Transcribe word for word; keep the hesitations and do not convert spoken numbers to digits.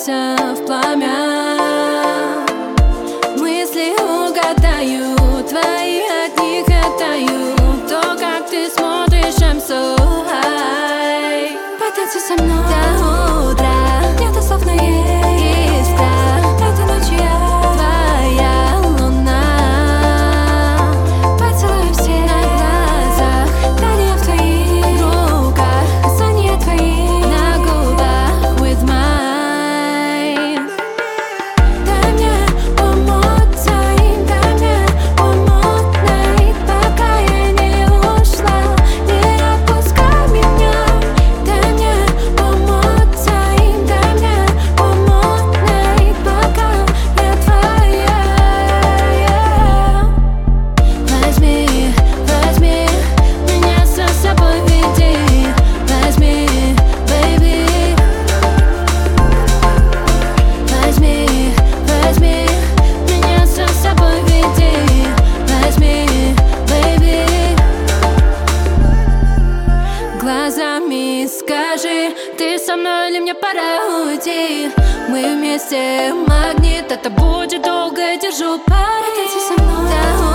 превратимся в пламя. Мысли угадаю, твои от них оттаю. То, как ты смотришь, I'm so high. Потанцуй со мной до утра. Нету слов, но есть искра. Этой ночью я твоя луна. Поцелуй все на глазах. Далее в твоих руках. Касания твои на губах with mine. Дай мне one more time. Дай мне one more night. Пока я не ушла, не отпускай меня. Дай мне one more time. Дай мне one more night. Пока я твоя. Возьми, возьми меня со собой, веди. Возьми, baby. Возьми, возьми меня со собой, веди. Возьми, baby. Глазами скажи, ты со мной или мне пора уйти? Мы вместе магнит, это будет долго, держу пари. Потанцуй со мной до